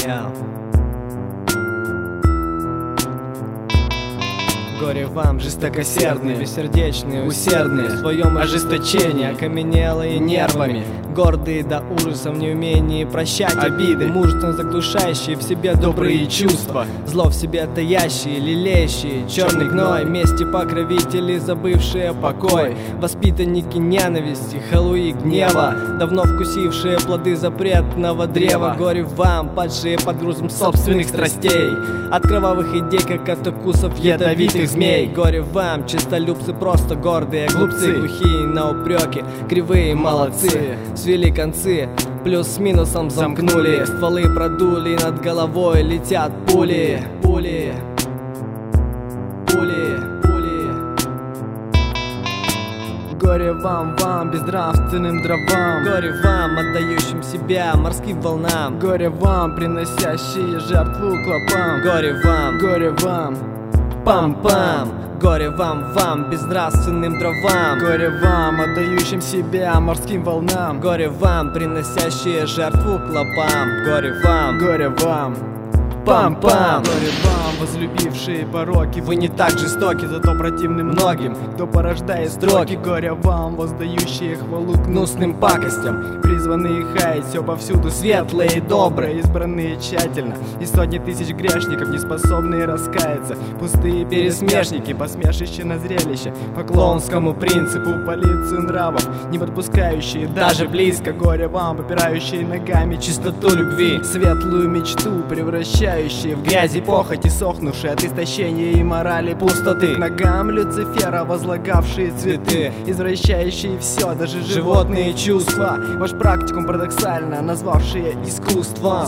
Горе вам, жестокосердные, бессердечные, усердные в своем ожесточении, окаменелые нервами, гордые до ужаса в неумении прощать обиды, мужественно заглушающие в себе добрые чувства, зло в себе таящие, лелеющие черный гной, мести покровители, забывшие покой, воспитанники ненависти, халуи гнева, давно вкусившие плоды запретного древа. Горе вам, падшие под грузом собственных страстей, от кровавых идей, как от укусов ядовитых змей. Горе вам, честолюбцы, просто гордые глупцы, глухие на упреки, кривые молодцы, свели концы, плюс с минусом замкнули, стволы продули, над головой летят пули, пули, пули, пули. Горе вам, безнравственным дровам, горе вам, отдающим себя морским волнам, горе вам, приносящие жертву клопам, горе вам, пам-пам. Горе вам, безнравственным дровам, горе вам, отдающим себя морским волнам, горе вам, приносящие жертву клопам, горе вам, пам-пам. Горе вам, возлюбившие пороки, вы не так жестоки, зато противны многим, кто порождает строки. Горе вам, воздающие хвалу гнусным пакостям, призванные хаять все повсюду, светлые и добрые, избранные тщательно, и сотни тысяч грешников, не способные раскаяться, пустые пересмешники, посмешище на зрелище, по клоунскому принципу, полицию нравов, не подпускающие даже близко. Горе вам, попирающие ногами чистоту любви, светлую мечту, превращающие в грязи похоти, сохнувшие от истощения и морали пустоты, к ногам Люцифера возлагавшие цветы, извращающие все, даже животные чувства, ваш практикум парадоксально назвавшие искусством.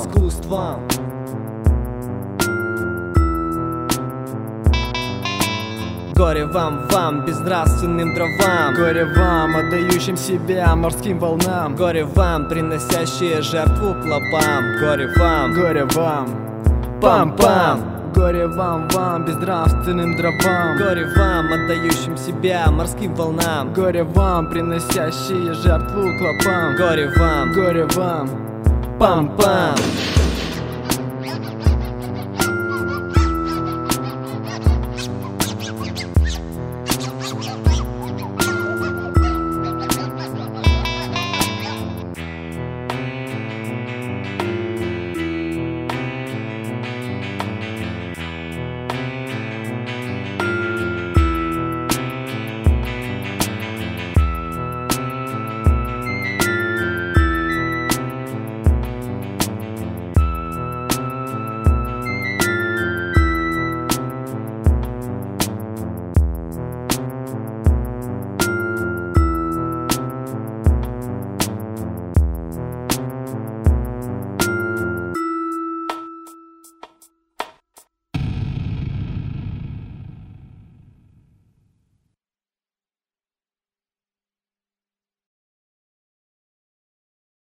Горе вам, безнравственным дровам, горе вам, отдающим себя морским волнам, горе вам, приносящие жертву клопам, горе вам, пам-пам. Горе вам, безнравственным дровам, горе вам, отдающим себя морским волнам, горе вам, приносящие жертву клопам, горе вам, пам-пам.